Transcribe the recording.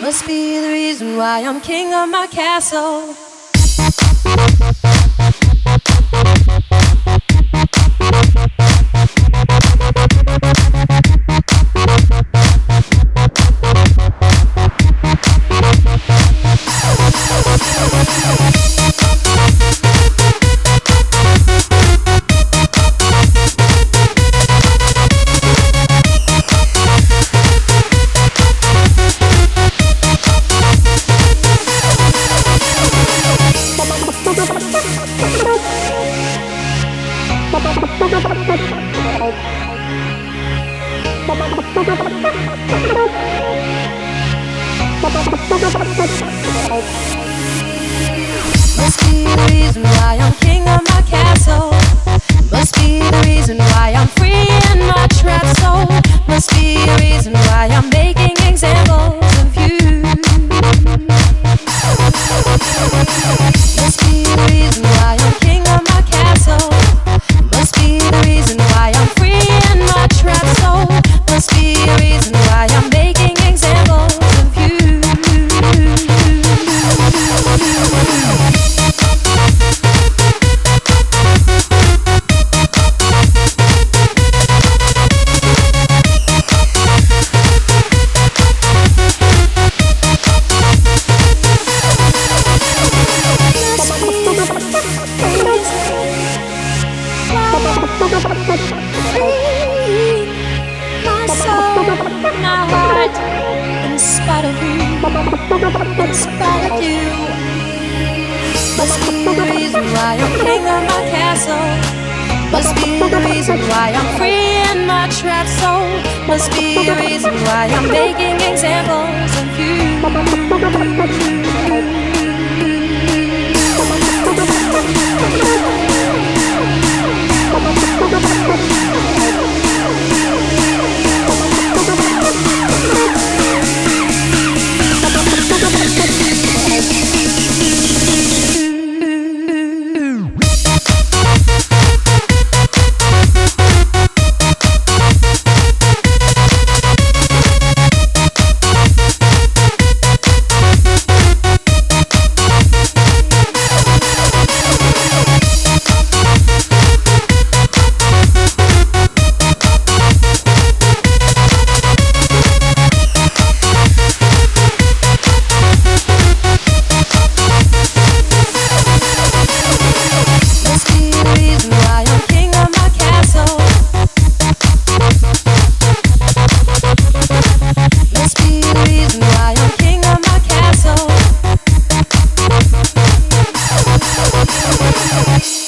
Must be the reason why I'm king of my castle. Must be the reason why I'm king of my castle. Must be the reason why I'm free in my trap soul. Must be the reason why I'm making examples of you. Must be the reason why I'm king of my castle. Must be the reason why I'm free in my trap soul. Must be the reason why I'm making examples of you. My soul, my heart, in spite of you, in spite of you. Must be the reason why I'm king of my castle. Must be the reason why I'm free in my trap soul. Must be the reason why I'm making examples of you. We'll be right back.